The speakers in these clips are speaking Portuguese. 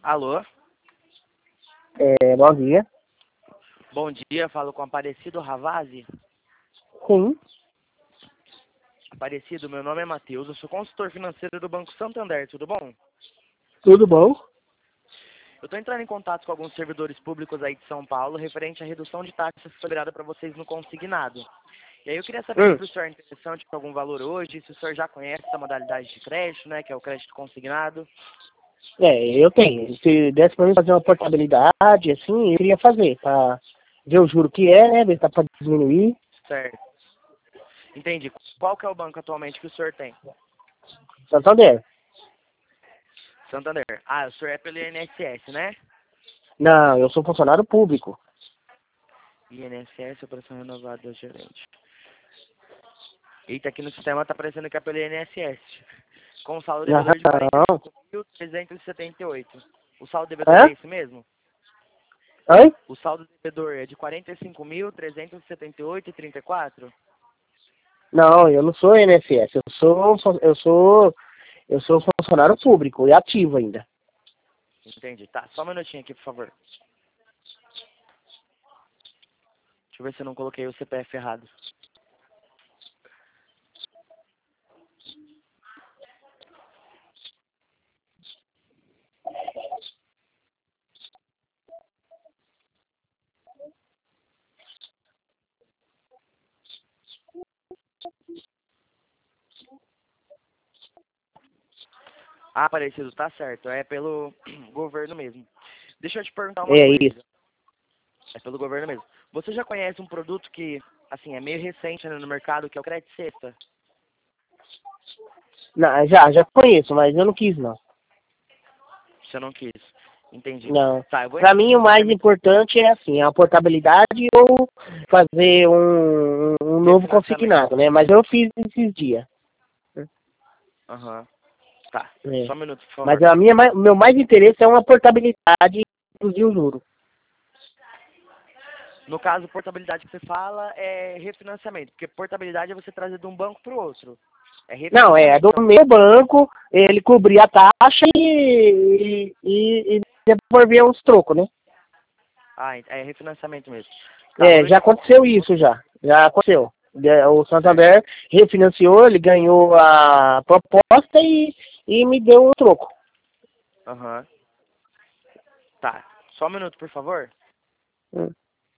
Alô, Bom dia. bom dia, falo com Aparecido Ravazzi. Sim, Aparecido, meu nome é Matheus, eu sou consultor financeiro do Banco Santander, tudo bom? tudo bom? Eu estou entrando em contato com alguns servidores públicos aí de São Paulo referente à redução de taxas que foi liberada para vocês no consignado. E aí eu queria saber se para o senhor é interessante com algum valor hoje, se o senhor já conhece essa modalidade de crédito, né, que é o crédito consignado. Eu tenho. Se desse pra mim fazer uma portabilidade, assim, eu queria fazer, pra ver o juro que é, né? Ver se dá pra diminuir. Certo. Entendi. Qual que é o banco atualmente que o senhor tem? Santander. Santander. Ah, o senhor é pelo INSS, né? Não, eu sou funcionário público. INSS, operação renovada do gerente. Eita, aqui no sistema tá aparecendo que é pelo INSS. Com o saldo devedor de Não. 45.378. O saldo devedor Hã? é esse mesmo? Oi? O saldo devedor é de 45.378,34? Não, eu não sou INSS. Eu sou funcionário público e ativo ainda. Entendi. Tá, só um minutinho aqui, por favor. Deixa eu ver se eu não coloquei o CPF errado. Ah, Aparecido, tá certo. É pelo governo mesmo. Deixa eu te perguntar uma É isso. coisa. É pelo governo mesmo. Você já conhece um produto que, assim, é meio recente, né, no mercado, que é o Crédito Sexta? Não, já conheço, mas eu não quis, não. Você não quis. Entendi. Não. Tá, eu vou Para entrar mim, aqui o no mais sistema então. importante é assim, a portabilidade ou fazer um novo Refinanciamento. consignado, né? Mas eu fiz esses dias. Aham. Tá. É. Só um minuto, por Mas favor. o meu mais interesse é uma portabilidade e reduzir o juro. No caso, portabilidade que você fala é refinanciamento, porque portabilidade é você trazer de um banco para o outro. É Não, é refinanciamento. do Então, meu banco, ele cobrir a taxa e devolver os trocos, né? é refinanciamento mesmo. Tá, Já hoje, aconteceu isso já. Já aconteceu. O certo. Santander refinanciou, ele ganhou a proposta e me deu o troco. Aham. Tá. Só um minuto, por favor. Hum.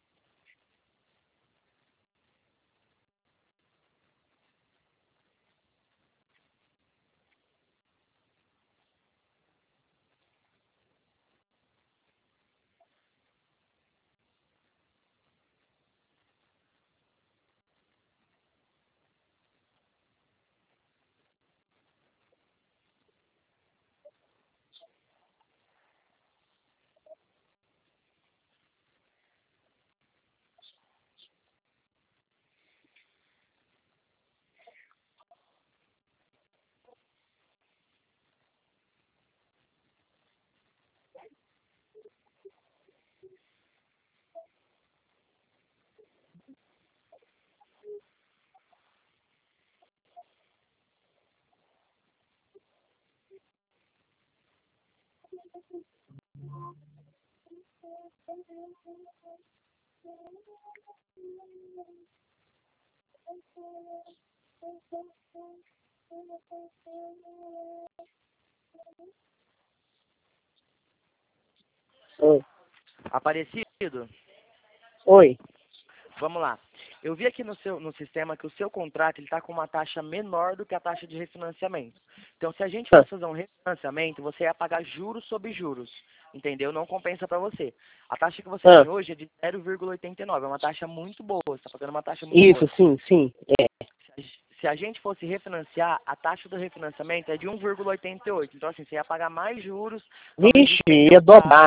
Oi. Aparecido? Oi. Vamos lá. Eu vi aqui no sistema que o seu contrato está com uma taxa menor do que a taxa de refinanciamento. Então, se a gente Ah, fosse fazer um refinanciamento, você ia pagar juros sobre juros. Entendeu? Não compensa para você. A taxa que você ah, tem hoje é de 0,89. É uma taxa muito boa. Você está pagando uma taxa muito isso, boa. sim, sim. Se a gente fosse refinanciar, a taxa do refinanciamento é de 1,88. Então, assim, você ia pagar mais juros, talvez Vixe, estender o ia prazo. dobrar.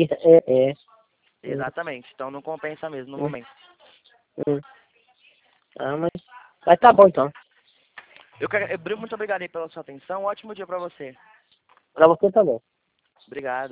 Hum, Exatamente. Então, não compensa mesmo no hum, momento. hum. Mas tá bom então. Muito obrigado aí pela sua atenção. Um ótimo dia para você. Pra você também. Obrigado.